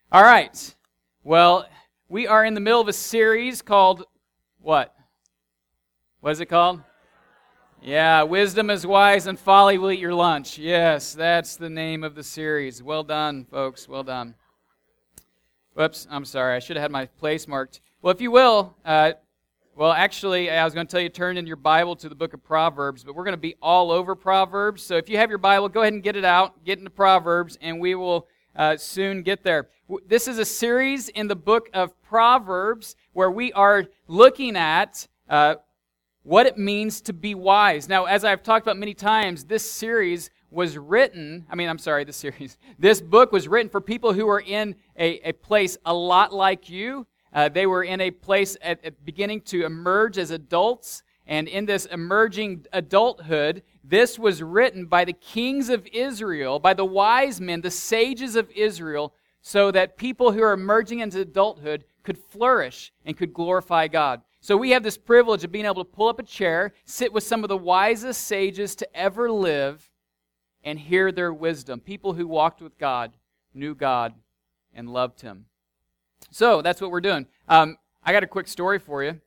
All right. Well, we are in the middle of a series called what? What is it called? Yeah, Wisdom is Wise and Folly Will Eat Your Lunch. Yes, that's the name of the series. Well done, folks. Well done. Whoops, I'm sorry. I should have had my place marked. Well, if you will, actually, I was going to tell you turn in your Bible to the book of Proverbs, but we're going to be all over Proverbs. So if you have your Bible, go ahead and get it out, get into Proverbs, and we will soon get there. This is a series in the book of Proverbs where we are looking at what it means to be wise. Now, as I've talked about many times, this book was written for people who are in a place a lot like you. They were in a place at beginning to emerge as adults, and in this emerging adulthood, this was written by the kings of Israel, by the wise men, the sages of Israel, so that people who are emerging into adulthood could flourish and could glorify God. So we have this privilege of being able to pull up a chair, sit with some of the wisest sages to ever live, and hear their wisdom. People who walked with God, knew God, and loved Him. So that's what we're doing. I got a quick story for you.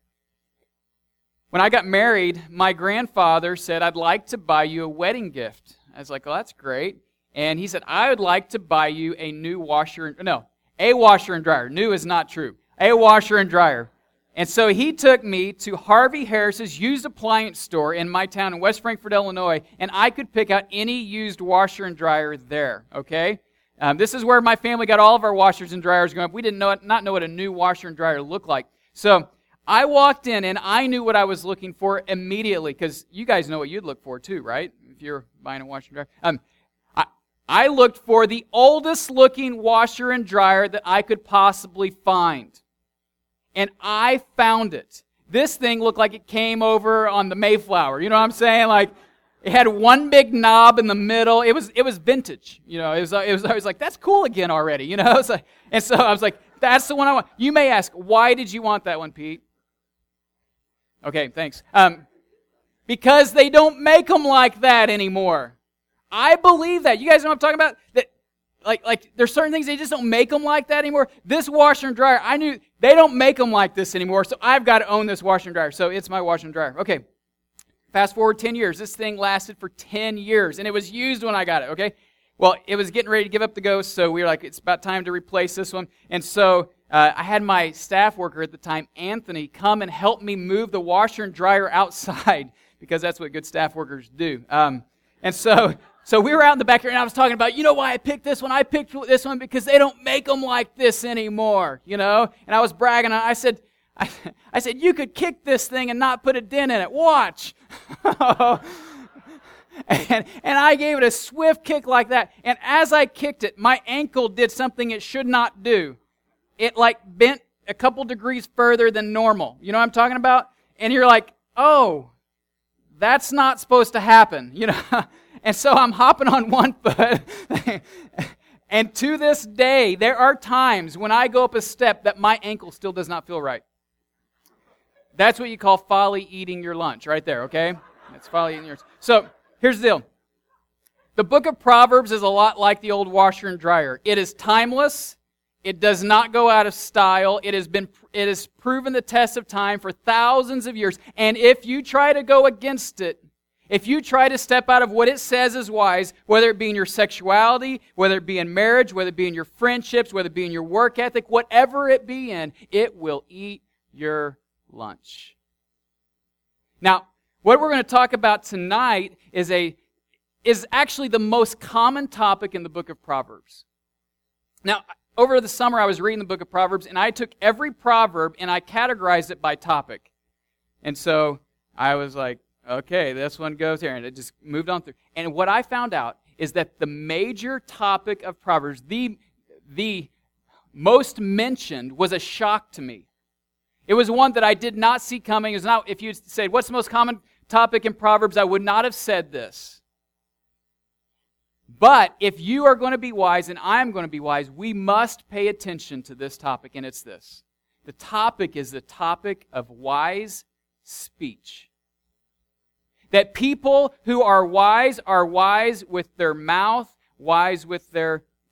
When I got married, my grandfather said, "I'd like to buy you a wedding gift." I was like, "Oh, that's great." And he said, "I would like to buy you a washer and dryer. New is not true. A washer and dryer. And so he took me to Harvey Harris's used appliance store in my town in West Frankfort, Illinois, and I could pick out any used washer and dryer there, okay? This is where my family got all of our washers and dryers growing up. We didn't not know what a new washer and dryer looked like. So I walked in, and I knew what I was looking for immediately, because you guys know what you'd look for too, right? If you're buying a washer and dryer. I looked for the oldest looking washer and dryer that I could possibly find. And I found it. This thing looked like it came over on the Mayflower. You know what I'm saying? Like, it had one big knob in the middle. It was vintage. You know, I was like, that's cool again already. You know, and so I was like, that's the one I want. You may ask, why did you want that one, Pete? Okay, thanks. Because they don't make them like that anymore. I believe that. You guys know what I'm talking about? That, like there's certain things, they just don't make them like that anymore. This washer and dryer, I knew they don't make them like this anymore, so I've got to own this washer and dryer. So it's my washer and dryer. Okay, fast forward 10 years. This thing lasted for 10 years, and it was used when I got it, okay? Well, it was getting ready to give up the ghost, so we were like, it's about time to replace this one. And so I had my staff worker at the time, Anthony, come and help me move the washer and dryer outside, because that's what good staff workers do. And so we were out in the backyard, and I was talking about, you know why I picked this one? I picked this one because they don't make them like this anymore, you know? And I was bragging. I said, you could kick this thing and not put a dent in it. Watch. and I gave it a swift kick like that. And as I kicked it, my ankle did something it should not do. It bent a couple degrees further than normal. You know what I'm talking about? And you're like, oh, that's not supposed to happen, you know? And so I'm hopping on one foot. And to this day, there are times when I go up a step that my ankle still does not feel right. That's what you call folly eating your lunch right there, okay? That's folly eating yours. So here's the deal. The book of Proverbs is a lot like the old washer and dryer. It is timeless. It does not go out of style. It has proven the test of time for thousands of years. And if you try to go against it, if you try to step out of what it says is wise, whether it be in your sexuality, whether it be in marriage, whether it be in your friendships, whether it be in your work ethic, whatever it be in, it will eat your lunch. Now, what we're going to talk about tonight is actually the most common topic in the book of Proverbs. Now, over the summer, I was reading the book of Proverbs, and I took every proverb and I categorized it by topic. And so I was like, okay, this one goes here, and it just moved on through. And what I found out is that the major topic of Proverbs, the most mentioned, was a shock to me. It was one that I did not see coming. It was not, if you said, what's the most common topic in Proverbs, I would not have said this. But if you are going to be wise and I'm going to be wise, we must pay attention to this topic, and it's this. The topic is the topic of wise speech. That people who are wise with their mouth, wise with their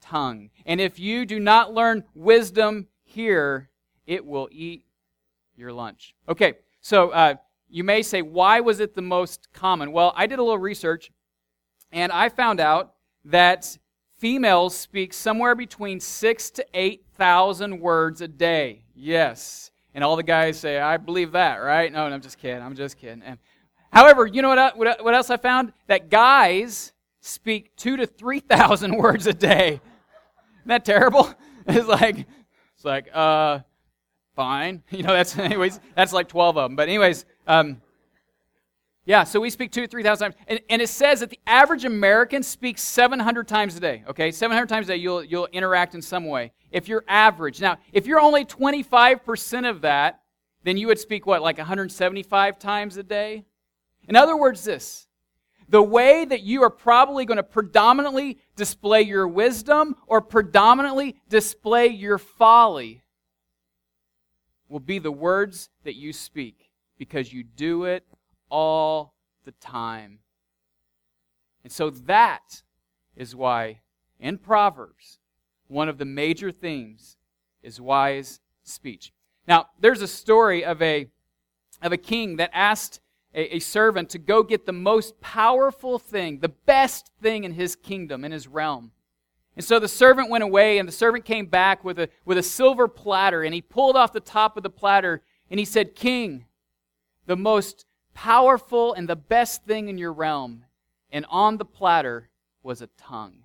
tongue. And if you do not learn wisdom here, it will eat your lunch. Okay, so you may say, why was it the most common? Well, I did a little research, and I found out that females speak somewhere between 6,000 to 8,000 words a day. Yes. And all the guys say, I believe that, right? No, I'm just kidding. I'm just kidding. And, however, you know what else I found? That guys speak 2,000 to 3,000 words a day. Isn't that terrible? It's like, fine. That's like 12 of them. But anyways, yeah, so we speak 2,000 to 3,000 times. And it says that the average American speaks 700 times a day, okay? 700 times a day you'll interact in some way. If you're average. Now, if you're only 25% of that, then you would speak, like 175 times a day? In other words, the way that you are probably going to predominantly display your wisdom or predominantly display your folly will be the words that you speak, because you do it all the time. And so that is why in Proverbs, one of the major themes is wise speech. Now, there's a story of a king that asked a servant to go get the most powerful thing, the best thing in his kingdom, in his realm. And so the servant went away, and the servant came back with a silver platter, and he pulled off the top of the platter, and he said, King, the most powerful and the best thing in your realm, and on the platter was a tongue.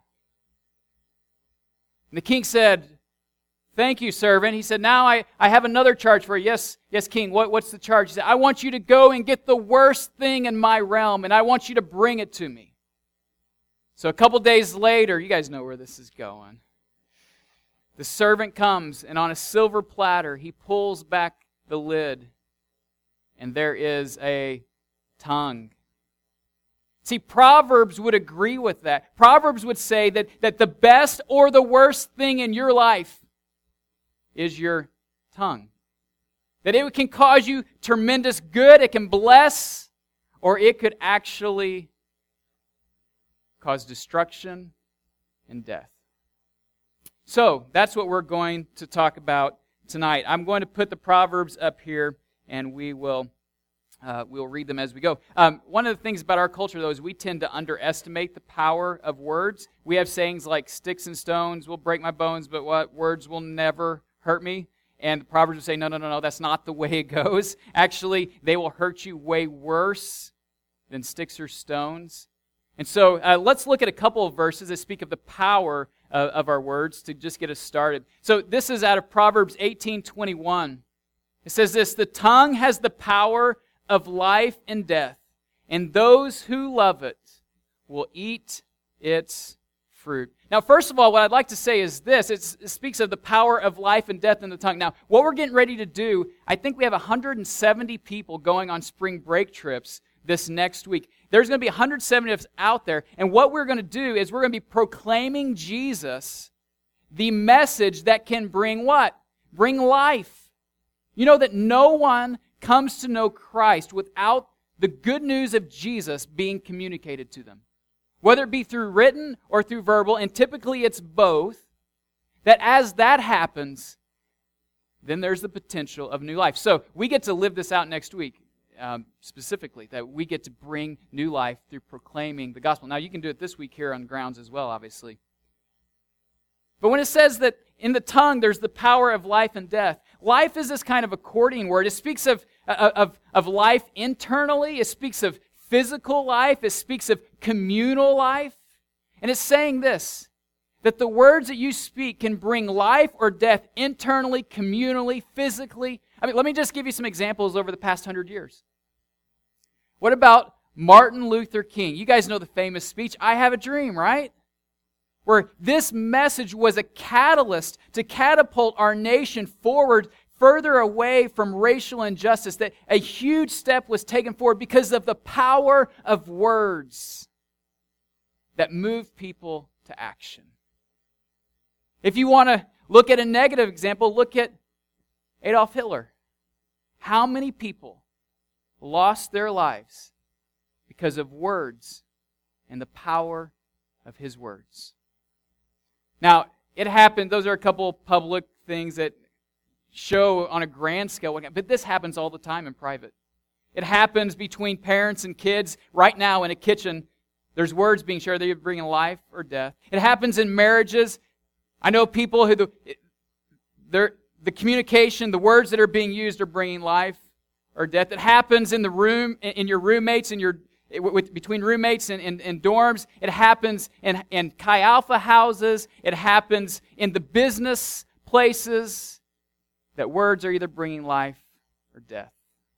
And the king said, thank you, servant. He said, now I have another charge for you. Yes, king, what's the charge? He said, I want you to go and get the worst thing in my realm, and I want you to bring it to me. So a couple days later, you guys know where this is going. The servant comes, and on a silver platter, he pulls back the lid, and there is a tongue. See, Proverbs would agree with that. Proverbs would say that the best or the worst thing in your life is your tongue. That it can cause you tremendous good, it can bless, or it could actually cause destruction and death. So, that's what we're going to talk about tonight. I'm going to put the Proverbs up here, and we'll read them as we go. One of the things about our culture, though, is we tend to underestimate the power of words. We have sayings like, sticks and stones will break my bones, but what? Words will never hurt me. And the Proverbs will say, no, that's not the way it goes. Actually, they will hurt you way worse than sticks or stones. And so let's look at a couple of verses that speak of the power of our words to just get us started. So this is out of Proverbs 18:21. It says this, the tongue has the power of life and death, and those who love it will eat its fruit. Now, first of all, what I'd like to say is this. It speaks of the power of life and death in the tongue. Now, what we're getting ready to do, I think we have 170 people going on spring break trips this next week. There's going to be 170 of us out there, and what we're going to do is we're going to be proclaiming Jesus, the message that can bring what? Bring life. You know that no one comes to know Christ without the good news of Jesus being communicated to them. Whether it be through written or through verbal, and typically it's both, that as that happens, then there's the potential of new life. So we get to live this out next week, specifically, that we get to bring new life through proclaiming the gospel. Now, you can do it this week here on grounds as well, obviously. But when it says that in the tongue there's the power of life and death, life is this kind of accordion word. It speaks of life internally. It speaks of physical life. It speaks of communal life. And it's saying this, that the words that you speak can bring life or death internally, communally, physically. I mean, let me just give you some examples over the past 100 years. What about Martin Luther King? You guys know the famous speech, I Have a Dream, right? Where this message was a catalyst to catapult our nation forward, further away from racial injustice, that a huge step was taken forward because of the power of words that moved people to action. If you want to look at a negative example, look at Adolf Hitler. How many people lost their lives because of words and the power of his words? Now, it happened. Those are a couple public things that show on a grand scale. But this happens all the time in private. It happens between parents and kids. Right now in a kitchen, there's words being shared that are bringing life or death. It happens in marriages. I know people who the communication, the words that are being used are bringing life or death. It happens in the room, in your roommates, between roommates and dorms. It happens in Chi Alpha houses. It happens in the business places. That words are either bringing life or death.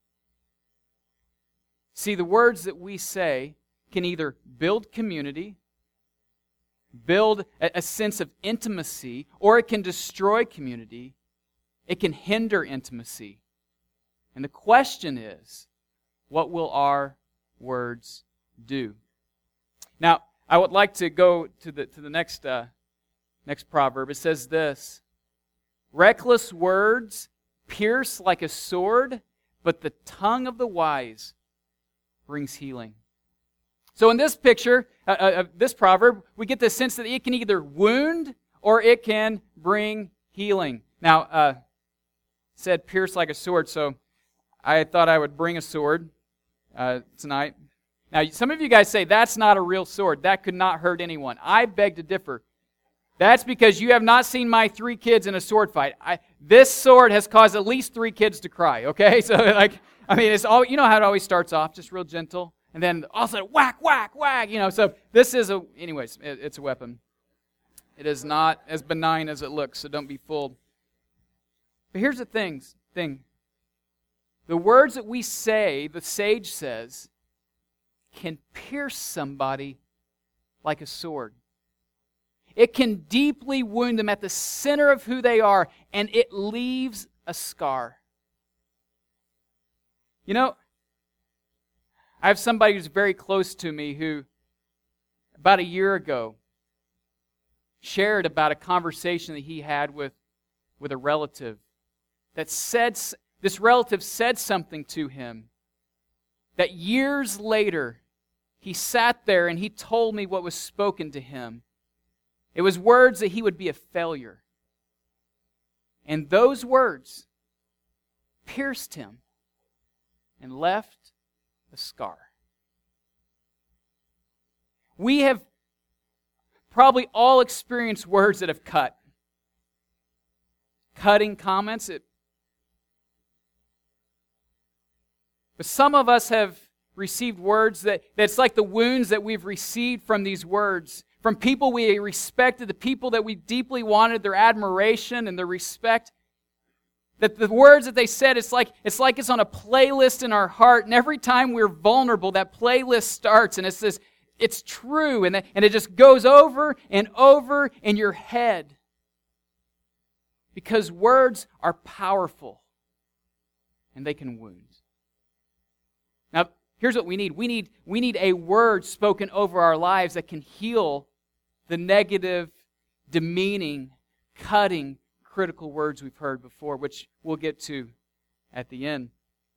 See, the words that we say can either build community, build a sense of intimacy, or it can destroy community. It can hinder intimacy. And the question is, what will our words do? Now, I would like to go to the next proverb. It says this: reckless words pierce like a sword, but the tongue of the wise brings healing. So in this picture, this proverb, we get the sense that it can either wound or it can bring healing. Now, said pierce like a sword, so I thought I would bring a sword tonight. Now, some of you guys say, that's not a real sword. That could not hurt anyone. I beg to differ. That's because you have not seen my 3 kids in a sword fight. This sword has caused at least 3 kids to cry, okay? So, it's all, you know how it always starts off, just real gentle. And then all of a sudden, whack, whack, whack, so this is it's a weapon. It is not as benign as it looks, so don't be fooled. But here's the thing. The words that we say, the sage says, can pierce somebody like a sword. It can deeply wound them at the center of who they are, and it leaves a scar. I have somebody who's very close to me who, about a year ago, shared about a conversation that he had with a relative that said, this relative said something to him that years later, he sat there and he told me what was spoken to him. It was words that he would be a failure. And those words pierced him and left a scar. We have probably all experienced words that have cut. Cutting comments. But some of us have received words that's like the wounds that we've received from these words. From people we respected, the people that we deeply wanted their admiration and their respect. That the words that they said, it's like it's on a playlist in our heart, and every time we're vulnerable, that playlist starts, and it says, it's true, and it just goes over and over in your head. Because words are powerful, and they can wound. Now, here's what we need. We need a word spoken over our lives that can heal the negative, demeaning, cutting, critical words we've heard before, which we'll get to at the end.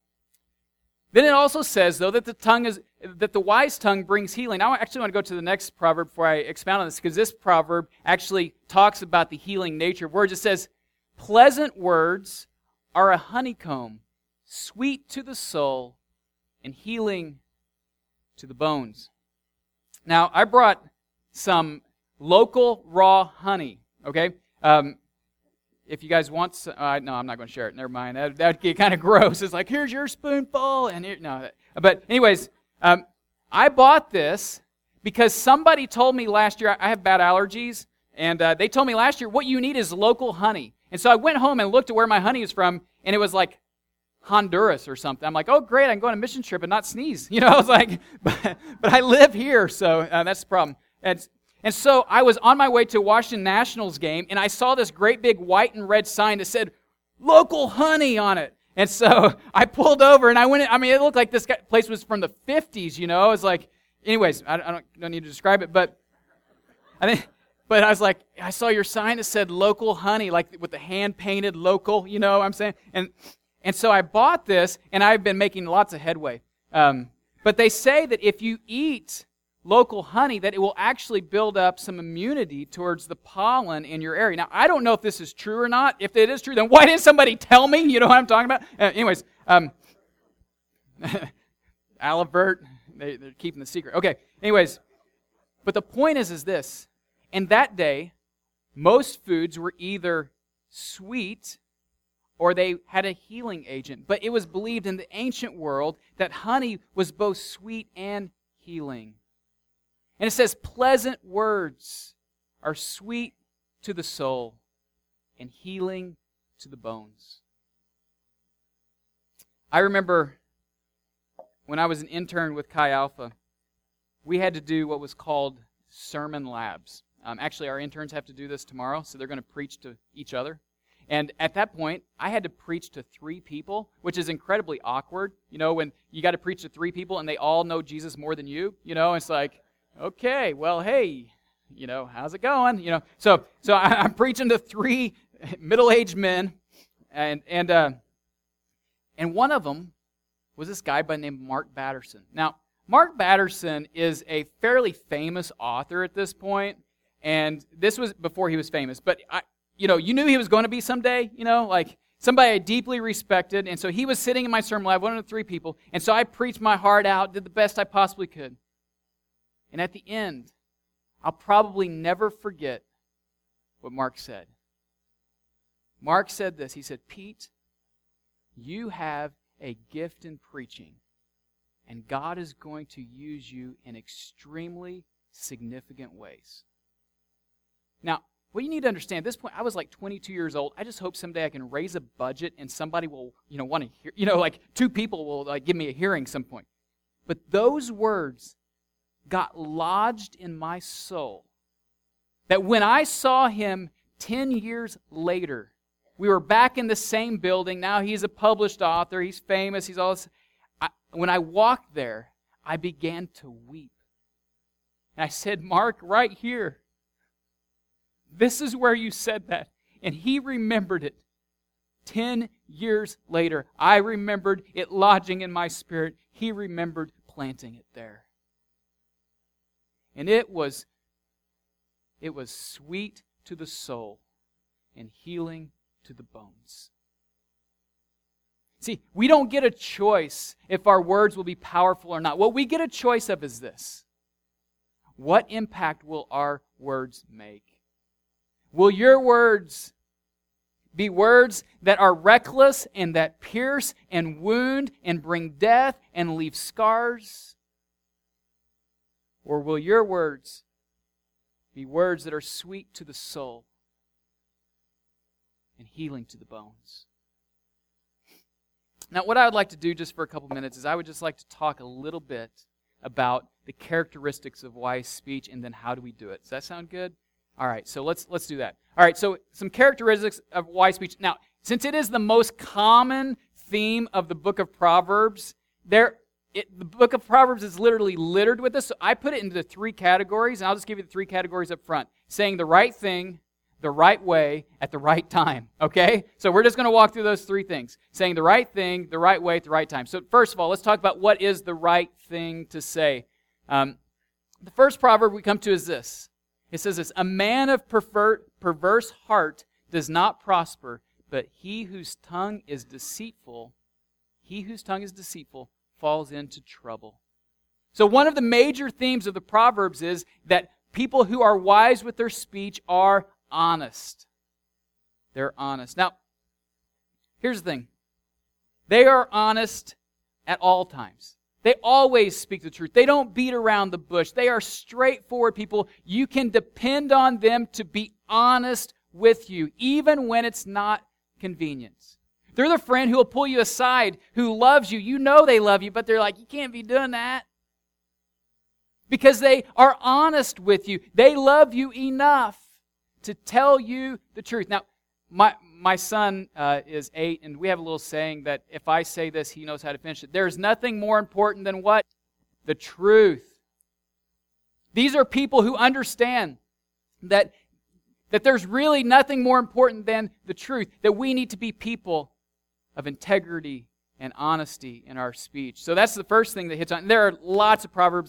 Then it also says, though, that the wise tongue brings healing. Now, I actually want to go to the next proverb before I expound on this, because this proverb actually talks about the healing nature of words. It says, pleasant words are a honeycomb, sweet to the soul and healing to the bones. Now, I brought some local raw honey, okay? If you guys want some, no, I'm not going to share it. Never mind. That'd get kind of gross. It's like, here's your spoonful. No. But anyways, I bought this because somebody told me last year, I have bad allergies, and they told me last year, what you need is local honey. And so I went home and looked at where my honey is from, and it was like Honduras or something. I'm like, oh, great, I can go on a mission trip and not sneeze. I was like, but I live here, so that's the problem. And so I was on my way to a Washington Nationals game, and I saw this great big white and red sign that said, local honey on it. And so I pulled over, and I went, it looked like this place was from the 50s, It was like, anyways, I don't need to describe it, but I was like, I saw your sign that said local honey, like with the hand-painted local, what I'm saying? And so I bought this, and I've been making lots of headway. But they say that if you eat local honey, that it will actually build up some immunity towards the pollen in your area. Now, I don't know if this is true or not. If it is true, then why didn't somebody tell me? You know what I'm talking about? Anyways, Alivert, they're keeping the secret. Okay, anyways, but the point is this. In that day, most foods were either sweet or they had a healing agent. But it was believed in the ancient world that honey was both sweet and healing. And it says, pleasant words are sweet to the soul and healing to the bones. I remember when I was an intern with Chi Alpha, we had to do what was called sermon labs. Actually, our interns have to do this tomorrow, so they're going to preach to each other. And at that point, I had to preach to 3 people, which is incredibly awkward. You know, when you got to preach to 3 people and they all know Jesus more than you, you know, it's like, okay, well, hey, you know, how's it going? You know, so I'm preaching to 3 middle-aged men, and one of them was this guy by the name of Mark Batterson. Now, Mark Batterson is a fairly famous author at this point, and this was before he was famous, but you knew he was going to be someday, like somebody I deeply respected, and so he was sitting in my sermon lab, one of the 3 people, and so I preached my heart out, did the best I possibly could. And at the end, I'll probably never forget what Mark said. Mark said this, he said, Pete, you have a gift in preaching, and God is going to use you in extremely significant ways. Now, what you need to understand, at this point, I was like 22 years old. I just hope someday I can raise a budget and somebody will, want to hear, like 2 people will give me a hearing some point. But those words got lodged in my soul that when I saw him 10 years later, we were back in the same building. Now he's a published author. He's famous. He's all this. When I walked there, I began to weep. And I said, Mark, right here, this is where you said that. And he remembered it. 10 years later, I remembered it lodging in my spirit. He remembered planting it there. And it was sweet to the soul and healing to the bones. See, we don't get a choice if our words will be powerful or not. What we get a choice of is this. What impact will our words make? Will your words be words that are reckless and that pierce and wound and bring death and leave scars? Or will your words be words that are sweet to the soul and healing to the bones? Now, what I would like to do just for a couple minutes is I would just like to talk a little bit about the characteristics of wise speech and then how do we do it. Does that sound good? All right, so let's do that. All right, so some characteristics of wise speech. Now, since it is the most common theme of the book of Proverbs, the book of Proverbs is literally littered with this. So I put it into 3 categories, and I'll just give you the 3 categories up front. Saying the right thing, the right way, at the right time, okay? So we're just going to walk through those 3 things. Saying the right thing, the right way, at the right time. So first of all, let's talk about what is the right thing to say. The first proverb we come to is this. It says this, a man of perverse heart does not prosper, but he whose tongue is deceitful falls into trouble. So one of the major themes of the Proverbs is that people who are wise with their speech are honest. They're honest. Now, here's the thing. They are honest at all times. They always speak the truth. They don't beat around the bush. They are straightforward people. You can depend on them to be honest with you, even when it's not convenient. They're the friend who will pull you aside, who loves you. You know they love you, but they're like, you can't be doing that. Because they are honest with you. They love you enough to tell you the truth. Now, my son is 8, and we have a little saying that if I say this, he knows how to finish it. There's nothing more important than what? The truth. These are people who understand that there's really nothing more important than the truth, that we need to be people of integrity and honesty in our speech. So that's the first thing that hits on. There are lots of proverbs I could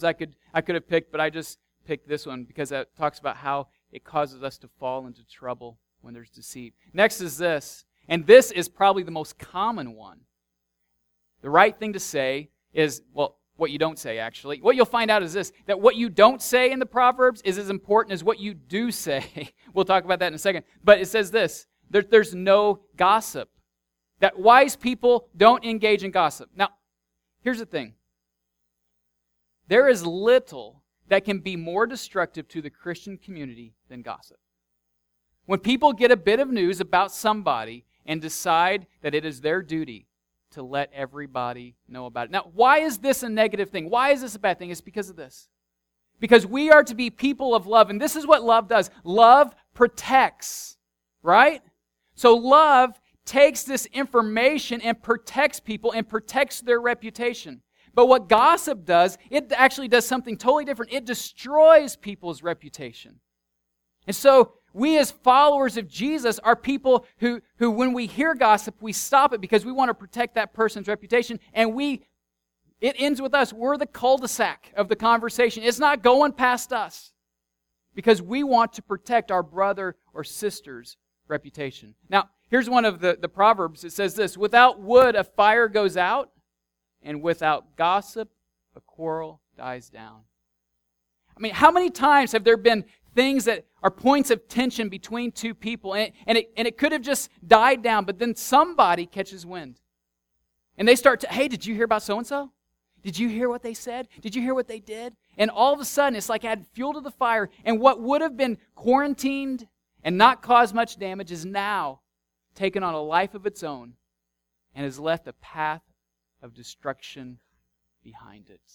I could have picked, but I just picked this one because it talks about how it causes us to fall into trouble when there's deceit. Next is this, and this is probably the most common one. The right thing to say is, well, what you don't say, actually. What you'll find out is this, that what you don't say in the Proverbs is as important as what you do say. We'll talk about that in a second. But it says this, there's no gossip. That wise people don't engage in gossip. Now, here's the thing. There is little that can be more destructive to the Christian community than gossip. When people get a bit of news about somebody and decide that it is their duty to let everybody know about it. Now, why is this a negative thing? Why is this a bad thing? It's because of this. Because we are to be people of love, and this is what love does. Love protects, right? So love takes this information and protects people and protects their reputation. But what gossip does, it actually does something totally different. It destroys people's reputation. And so we as followers of Jesus are people who when we hear gossip, we stop it because we want to protect that person's reputation. And it ends with us. We're the cul-de-sac of the conversation. It's not going past us because we want to protect our brother or sister's reputation. Now, here's one of the Proverbs. It says this, without wood a fire goes out, and without gossip a quarrel dies down. I mean, how many times have there been things that are points of tension between two people, and it could have just died down, but then somebody catches wind. And they start to, hey, did you hear about so-and-so? Did you hear what they said? Did you hear what they did? And all of a sudden, it's like add fuel to the fire, and what would have been quarantined and not caused much damage is now taken on a life of its own and has left a path of destruction behind it.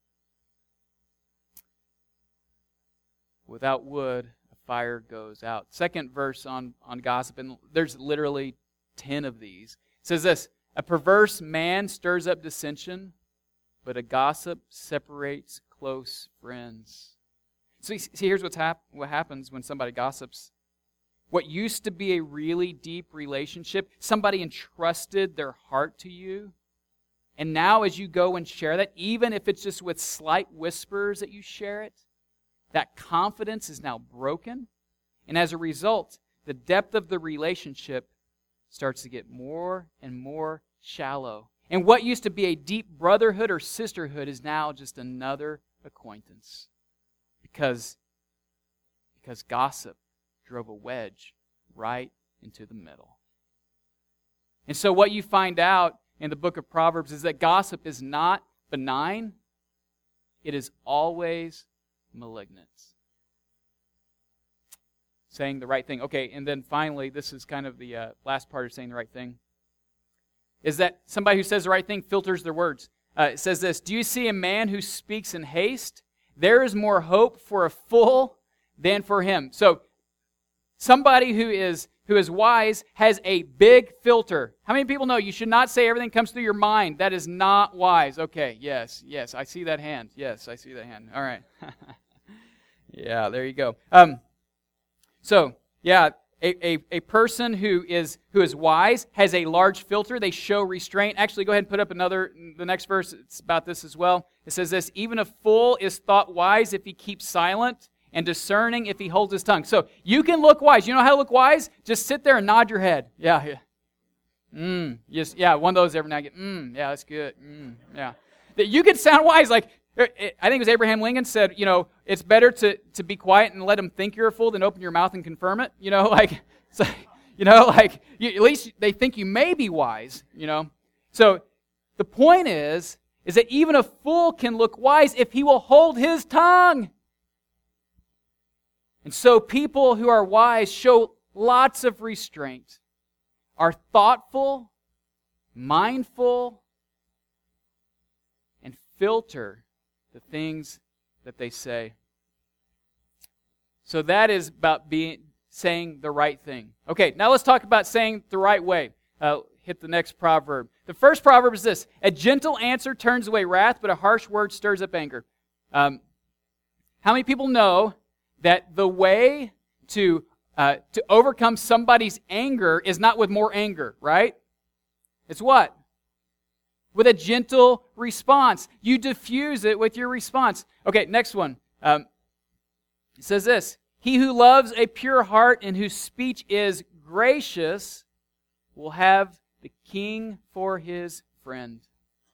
Without wood, a fire goes out. Second verse on gossip, and there's literally 10 of these. It says this, a perverse man stirs up dissension, but a gossip separates close friends. So see, here's what happens when somebody gossips. What used to be a really deep relationship, somebody entrusted their heart to you, and now as you go and share that, even if it's just with slight whispers that you share it, that confidence is now broken. And as a result, the depth of the relationship starts to get more and more shallow. And what used to be a deep brotherhood or sisterhood is now just another acquaintance. Because gossip drove a wedge right into the middle. And so what you find out in the book of Proverbs is that gossip is not benign. It is always malignant. Saying the right thing. Okay, and then finally, this is kind of the last part of saying the right thing, is that somebody who says the right thing filters their words. It says this, do you see a man who speaks in haste? There is more hope for a fool than for him. So, somebody who is wise has a big filter. How many people know you should not say everything comes through your mind? That is not wise. Okay, yes, I see that hand. Yes, I see that hand. All right. Yeah, there you go. A person who is wise has a large filter. They show restraint. Actually, go ahead and put up the next verse. It's about this as well. It says this, even a fool is thought wise if he keeps silent, and discerning if he holds his tongue. So you can look wise. You know how to look wise? Just sit there and nod your head. Yeah. Yes, yeah, one of those every now and again. Yeah, that's good. Yeah. You can sound wise. Like, I think it was Abraham Lincoln said, it's better to be quiet and let them think you're a fool than open your mouth and confirm it. At least they think you may be wise, So the point is that even a fool can look wise if he will hold his tongue. And so people who are wise show lots of restraint, are thoughtful, mindful, and filter the things that they say. So that is about saying the right thing. Okay, now let's talk about saying the right way. Hit the next proverb. The first proverb is this, a gentle answer turns away wrath, but a harsh word stirs up anger. How many people know that the way to overcome somebody's anger is not with more anger, right? It's what? with a gentle response. You diffuse it with your response. Okay, next one. It says this, he who loves a pure heart and whose speech is gracious will have the king for his friend.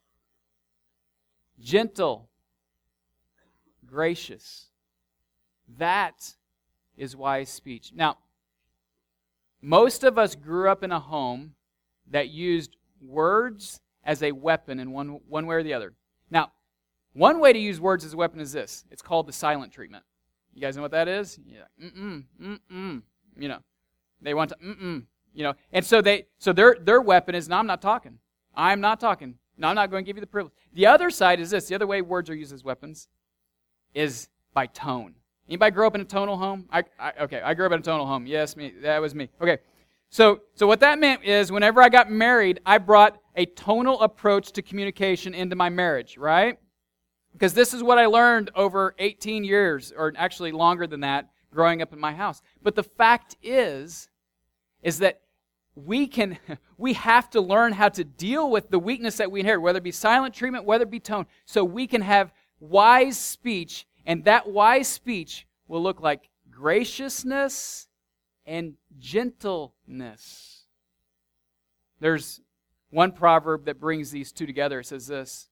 Gentle, gracious. That is wise speech. Now, most of us grew up in a home that used words as a weapon in one way or the other. Now, one way to use words as a weapon is this. It's called the silent treatment. You guys know what that is? Yeah. You know, they want to you know, and so their weapon is, no, I'm not talking. I'm not talking. No, I'm not going to give you the privilege. The other side is this. The other way words are used as weapons is by tone. Anybody grow up in a tonal home? Okay, I grew up in a tonal home. Yes, me. That was me. Okay, so what that meant is whenever I got married, I brought a tonal approach to communication into my marriage, right? Because this is what I learned over 18 years, or actually longer than that, growing up in my house. But the fact is that we have to learn how to deal with the weakness that we inherit, whether it be silent treatment, whether it be tone, so we can have wise speech, and that wise speech will look like graciousness and gentleness. There's one proverb that brings these two together. It says this,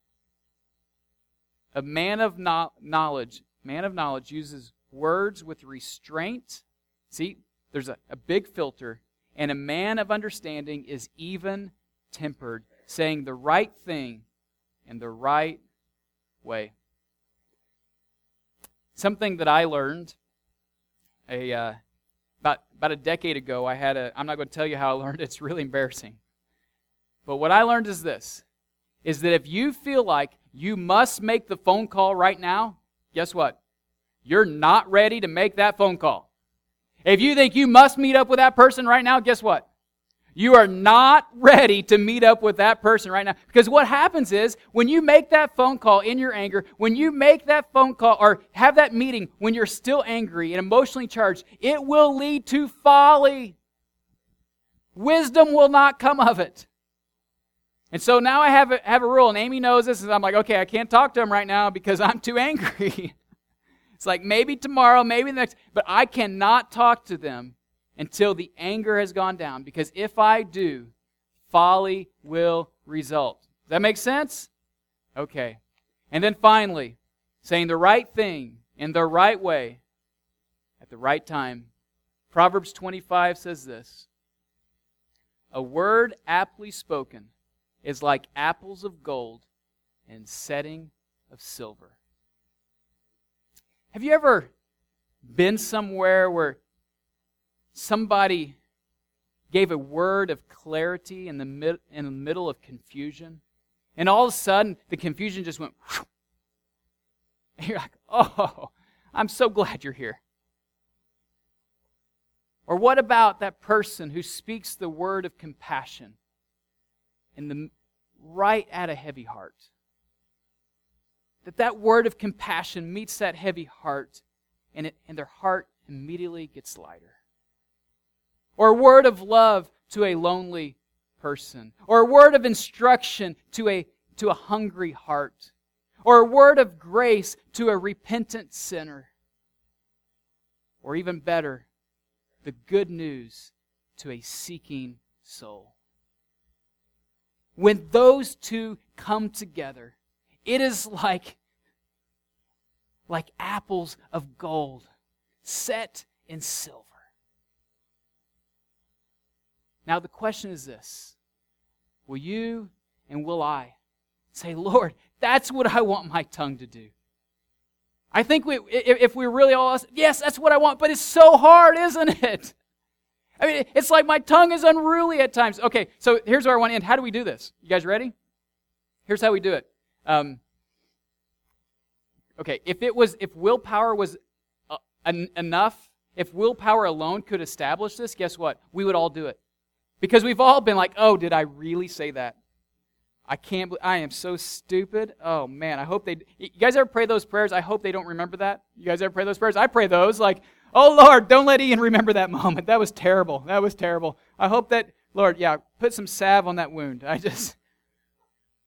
a man of knowledge uses words with restraint. See, there's a big filter. And a man of understanding is even-tempered, saying the right thing in the right way. Something that I learned about a decade ago, I'm not going to tell you how I learned it, it's really embarrassing. But what I learned is this, is that if you feel like you must make the phone call right now, guess what? You're not ready to make that phone call. If you think you must meet up with that person right now, guess what? You are not ready to meet up with that person right now. Because what happens is, when you make that phone call in your anger, when you make that phone call or have that meeting when you're still angry and emotionally charged, it will lead to folly. Wisdom will not come of it. And so now I have a rule, and Amy knows this, and I'm like, okay, I can't talk to him right now because I'm too angry. It's like maybe tomorrow, maybe the next, but I cannot talk to them until the anger has gone down, because if I do, folly will result. Does that make sense? Okay. And then finally, saying the right thing in the right way at the right time. Proverbs 25 says this, a word aptly spoken is like apples of gold in setting of silver. Have you ever been somewhere where somebody gave a word of clarity in the middle of confusion, and all of a sudden the confusion just went whew, and you're like, oh, I'm so glad you're here. Or what about that person who speaks the word of compassion right at a heavy heart? That word of compassion meets that heavy heart, and their heart immediately gets lighter. Or a word of love to a lonely person. Or a word of instruction to a hungry heart. Or a word of grace to a repentant sinner. Or even better, the good news to a seeking soul. When those two come together, it is like apples of gold set in silver. Now the question is this. Will you and will I say, Lord, that's what I want my tongue to do? I think if we really all, yes, that's what I want, but it's so hard, isn't it? I mean, it's like my tongue is unruly at times. Okay, so here's where I want to end. How do we do this? You guys ready? Here's how we do it. Okay, if willpower was enough, if willpower alone could establish this, guess what? We would all do it. Because we've all been like, oh, did I really say that? I am so stupid. Oh, man, I hope you guys ever pray those prayers? I hope they don't remember that. You guys ever pray those prayers? I pray those like, oh, Lord, don't let Ian remember that moment. That was terrible. That was terrible. I hope that, Lord, put some salve on that wound.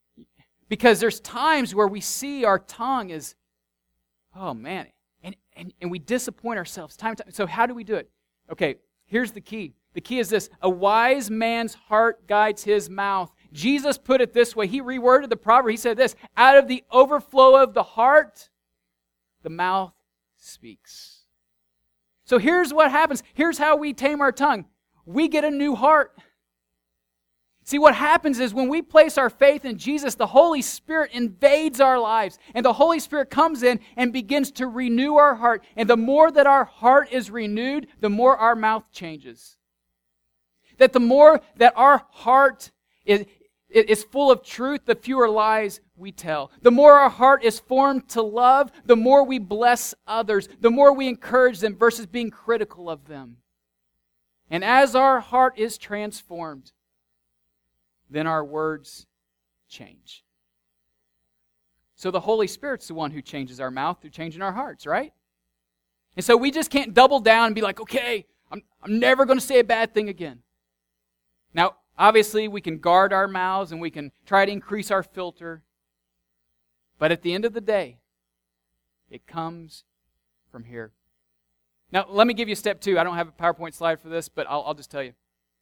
Because there's times where we see our tongue as, oh man, and we disappoint ourselves time and time. So how do we do it? Okay, here's the key. The key is this: a wise man's heart guides his mouth. Jesus put it this way. He reworded the proverb. He said this: out of the overflow of the heart, the mouth speaks. So here's what happens. Here's how we tame our tongue. We get a new heart. See, what happens is when we place our faith in Jesus, the Holy Spirit invades our lives. And the Holy Spirit comes in and begins to renew our heart. And the more that our heart is renewed, the more our mouth changes. That the more that our heart is full of truth, the fewer lies we tell. The more our heart is formed to love, the more we bless others, the more we encourage them versus being critical of them. And as our heart is transformed, then our words change. So the Holy Spirit's the one who changes our mouth through changing our hearts, right? And so we just can't double down and be like, okay, I'm never going to say a bad thing again. Now, obviously, we can guard our mouths and we can try to increase our filter. But at the end of the day, it comes from here. Now, let me give you step 2. I don't have a PowerPoint slide for this, but I'll just tell you.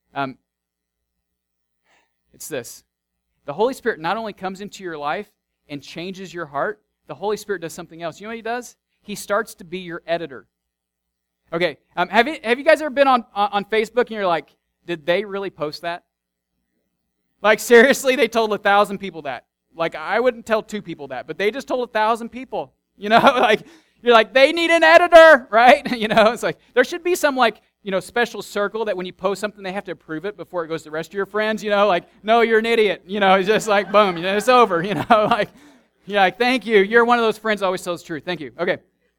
It's this. The Holy Spirit not only comes into your life and changes your heart, the Holy Spirit does something else. You know what He does? He starts to be your editor. Okay, have you guys ever been on Facebook and you're like, did they really post that? Like, seriously, they told 1,000 people that. Like, I wouldn't tell 2 people that, but they just told 1,000 people. You know, like, you're like, they need an editor, right? You know, it's like, there should be some, like, special circle that when you post something, they have to approve it before it goes to the rest of your friends, like, no, you're an idiot. It's just like, boom, it's over, like, you're like, thank you. You're one of those friends who always tells the truth. Thank you. Okay.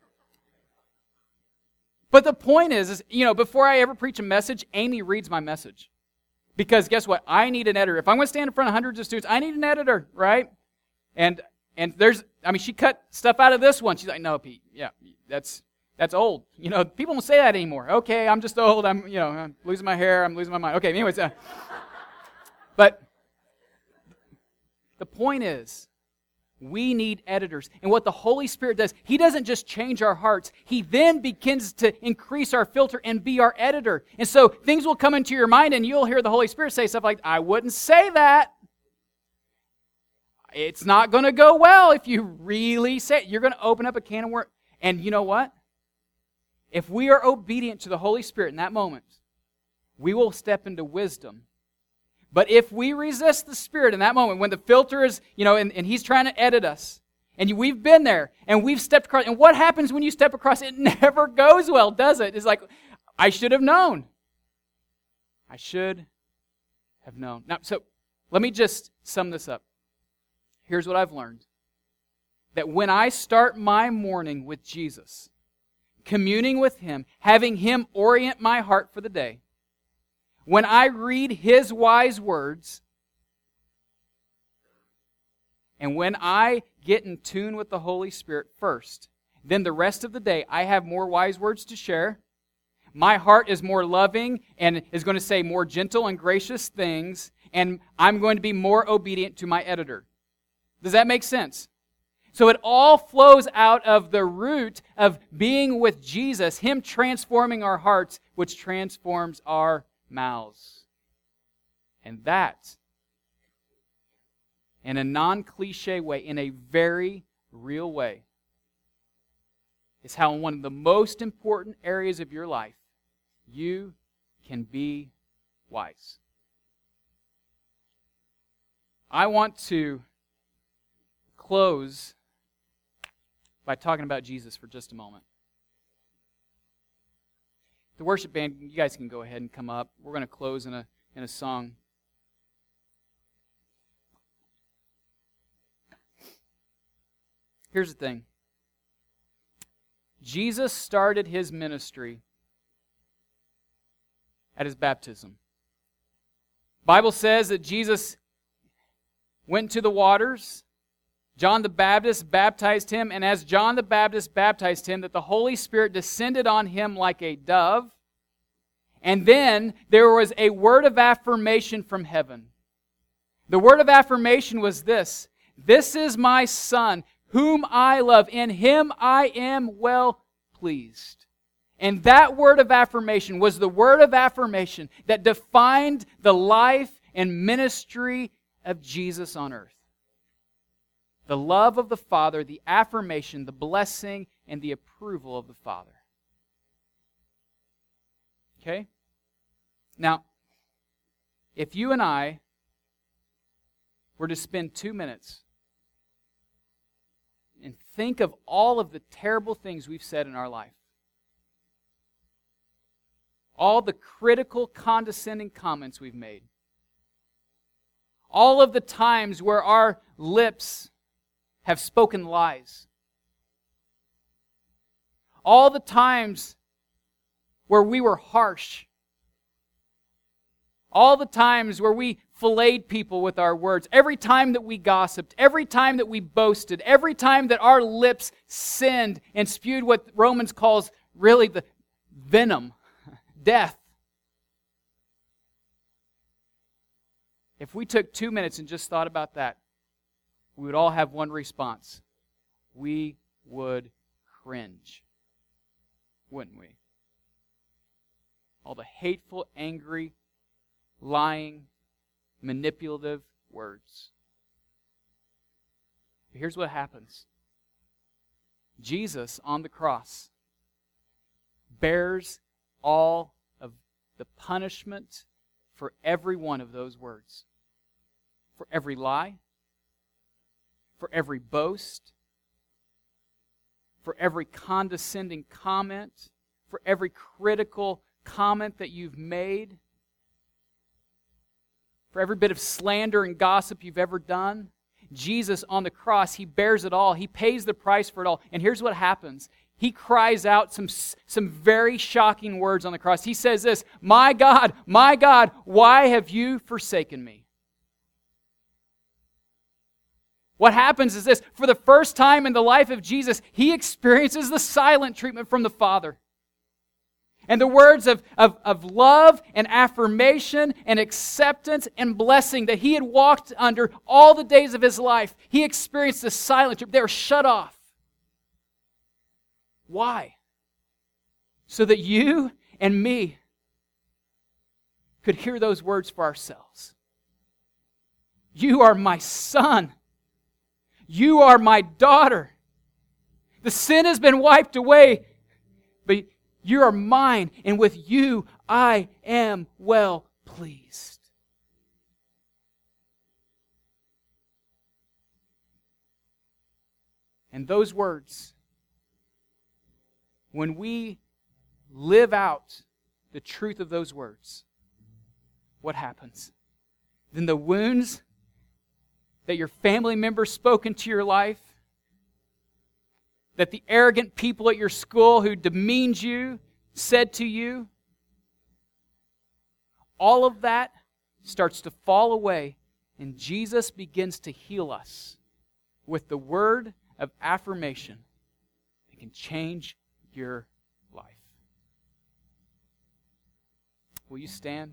But the point is, before I ever preach a message, Amy reads my message. Because guess what? I need an editor. If I'm going to stand in front of hundreds of students, I need an editor, right? And she cut stuff out of this one. She's like, no, Pete, yeah, that's old. People don't say that anymore. Okay, I'm just old. I'm losing my hair. I'm losing my mind. Okay, anyways. But the point is, we need editors. And what the Holy Spirit does, He doesn't just change our hearts. He then begins to increase our filter and be our editor. And so things will come into your mind and you'll hear the Holy Spirit say stuff like, I wouldn't say that. It's not going to go well if you really say it. You're going to open up a can of worms. And you know what? If we are obedient to the Holy Spirit in that moment, we will step into wisdom. But if we resist the Spirit in that moment, when the filter is, and He's trying to edit us, and we've been there, and we've stepped across, and what happens when you step across? It never goes well, does it? It's like, I should have known. I should have known. Now, so let me just sum this up. Here's what I've learned. That when I start my morning with Jesus, communing with Him, having Him orient my heart for the day, when I read His wise words, and when I get in tune with the Holy Spirit first, then the rest of the day I have more wise words to share. My heart is more loving and is going to say more gentle and gracious things, and I'm going to be more obedient to my editor. Does that make sense? So it all flows out of the root of being with Jesus, Him transforming our hearts, which transforms our mouths. And that, in a non-cliche way, in a very real way, is how in one of the most important areas of your life, you can be wise. I want to close by talking about Jesus for just a moment. The worship band, you guys can go ahead and come up. We're going to close in a song. Here's the thing. Jesus started His ministry at His baptism. The Bible says that Jesus went to the waters. John the Baptist baptized Him, and as John the Baptist baptized Him, that the Holy Spirit descended on Him like a dove, and then there was a word of affirmation from heaven. The word of affirmation was this, This is my Son, whom I love. In Him I am well pleased. And that word of affirmation was the word of affirmation that defined the life and ministry of Jesus on earth. The love of the Father, the affirmation, the blessing, and the approval of the Father. Okay? Now, if you and I were to spend 2 minutes and think of all of the terrible things we've said in our life, all the critical, condescending comments we've made, all of the times where our lips have spoken lies, all the times where we were harsh, all the times where we filleted people with our words, every time that we gossiped, every time that we boasted, every time that our lips sinned and spewed what Romans calls really the venom, death. If we took 2 minutes and just thought about that, we would all have one response. We would cringe, wouldn't we? All the hateful, angry, lying, manipulative words. But here's what happens. Jesus on the cross bears all of the punishment for every one of those words. For every lie, for every boast, for every condescending comment, for every critical comment that you've made, for every bit of slander and gossip you've ever done. Jesus on the cross, He bears it all. He pays the price for it all. And here's what happens. He cries out some very shocking words on the cross. He says this, my God, why have you forsaken me? What happens is this, for the first time in the life of Jesus, He experiences the silent treatment from the Father. And the words of love and affirmation and acceptance and blessing that He had walked under all the days of His life, He experienced the silent treatment. They were shut off. Why? So that you and me could hear those words for ourselves. You are my son. You are my daughter. The sin has been wiped away, but you are mine, and with you I am well pleased. And those words, when we live out the truth of those words, what happens? Then the wounds that your family members spoke into your life, that the arrogant people at your school who demeaned you said to you, all of that starts to fall away, and Jesus begins to heal us with the word of affirmation that can change your life. Will you stand?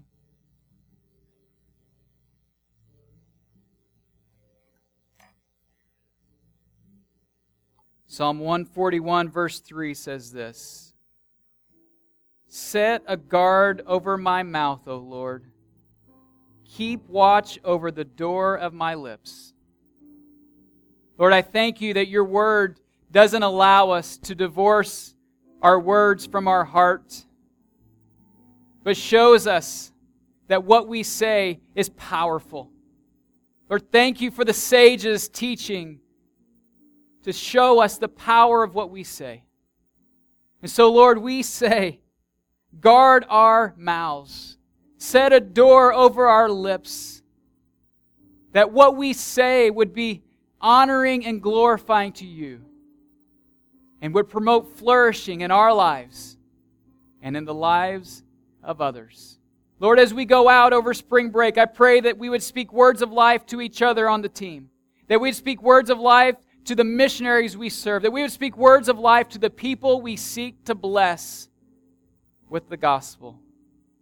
Psalm 141 verse 3 says this, set a guard over my mouth, O Lord. Keep watch over the door of my lips. Lord, I thank you that your word doesn't allow us to divorce our words from our heart, but shows us that what we say is powerful. Lord, thank you for the sages' teaching to show us the power of what we say. And so, Lord, we say, guard our mouths. Set a door over our lips, that what we say would be honoring and glorifying to you, and would promote flourishing in our lives and in the lives of others. Lord, as we go out over spring break, I pray that we would speak words of life to each other on the team, that we'd speak words of life to the missionaries we serve, that we would speak words of life to the people we seek to bless with the gospel.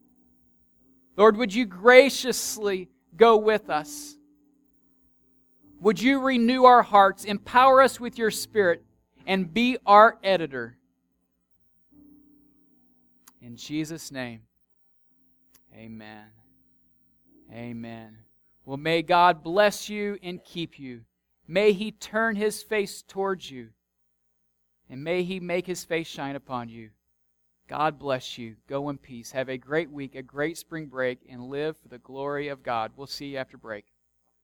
Lord, would you graciously go with us? Would you renew our hearts, empower us with your Spirit, and be our editor? In Jesus' name, amen. Amen. Well, may God bless you and keep you. May He turn His face towards you. And may He make His face shine upon you. God bless you. Go in peace. Have a great week, a great spring break, and live for the glory of God. We'll see you after break.